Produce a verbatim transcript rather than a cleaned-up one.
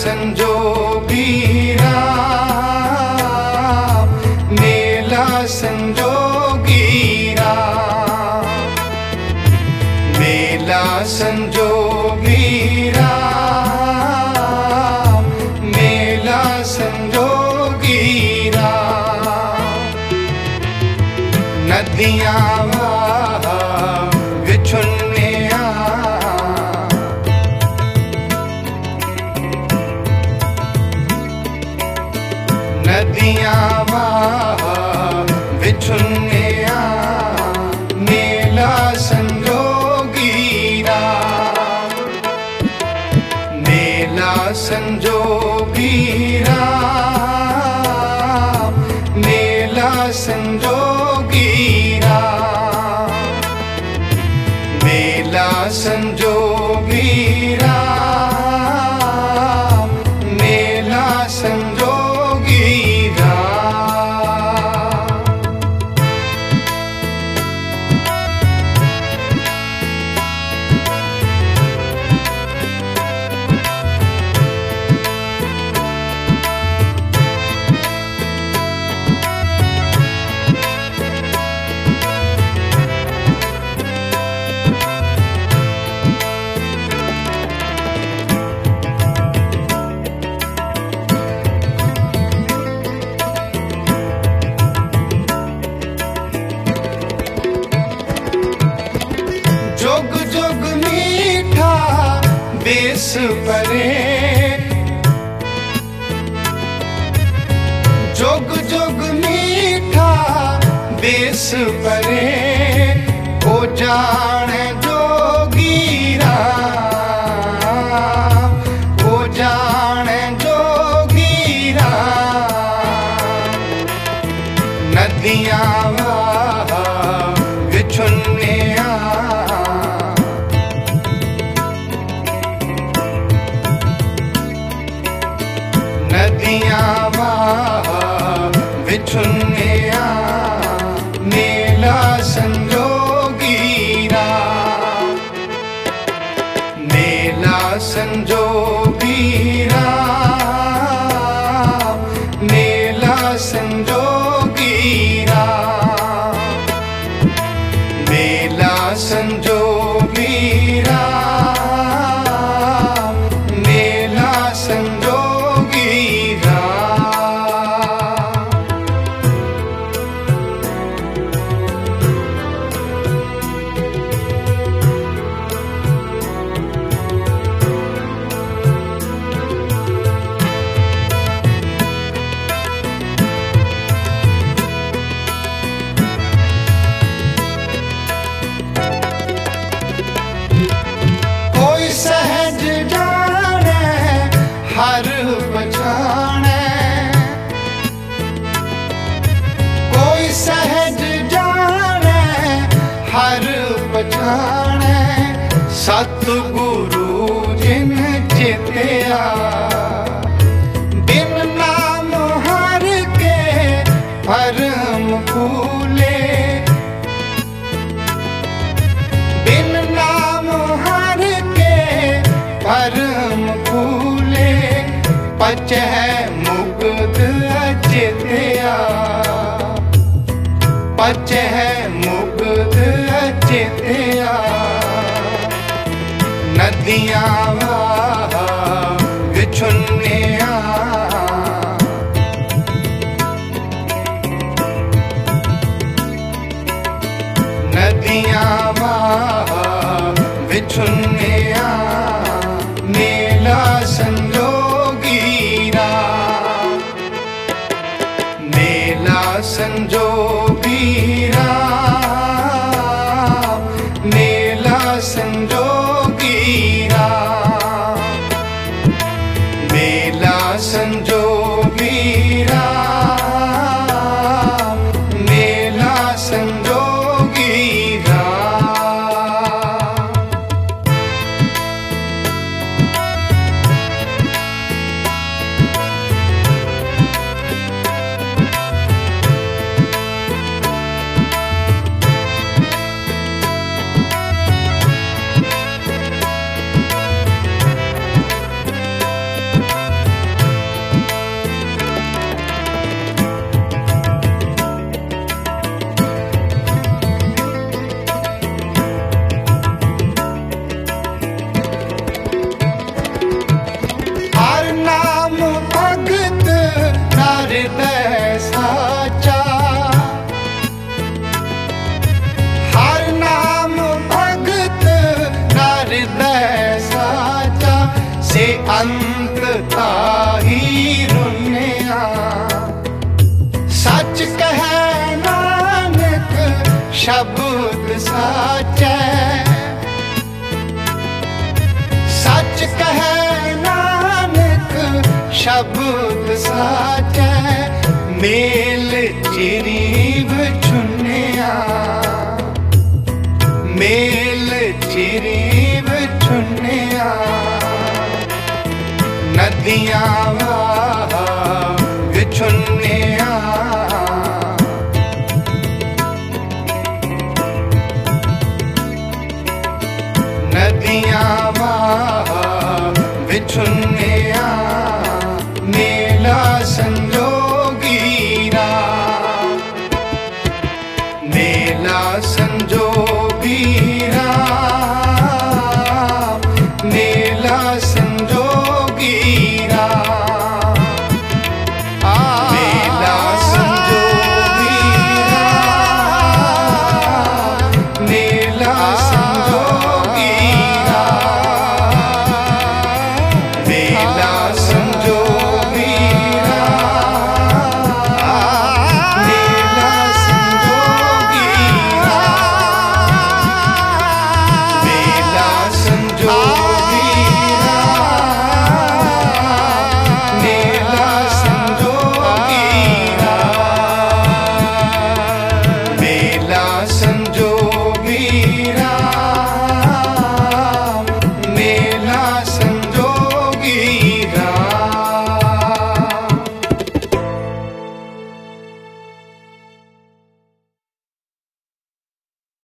संजोगी राम, मेला संजोगी राम, मेला संजोगी राम, मेला संजोगी राम। नदियां विछुन्ने नदियां विछुन्ने मेला संजोगी राम, मेला संजोगी राम, मेला संजोगी राम, मेला संजोगी राम, मेला संजोगी जुग जुग मीठा देश परे, जुग जुग मीठा देश परे, ओ जाने जोगी राम, ओ जाने जोगी राम। नदियां विछुन्ने नदियां विछुन्ने मेला संजोगी राम, मेला संजोगी राम, मेला संजोगी राम, मेला संजोगी राम, मेला संजोगी सहज जाने हर पछाने, कोई सहज जाने हर पछाने, सतगुरु जिन चितया बिन नाम हर के भरम फूले, बिन नाम हर भरम फूले, पचह मुग्ध अचित्या, पचह मुग्ध अचित्या। नदियां विछुन्ने नदियां विछुन्ने मेला संजोगी राम, मेला संजोगी राम, मेला संजोगी राम, मेला संजोगी राम, मेला संजोगी राम। अंत ताही रुनिया। सच कहे नानक शब्द साचै, सच कहे नानक शब्द साचै। मेल चिरीव चुनिया, मेल चिरीव चुनिया। नदियां वाह विचुनिया, नदियां वाह विचुनिया। मेला संजोगी राम, मेला संजोगी राम।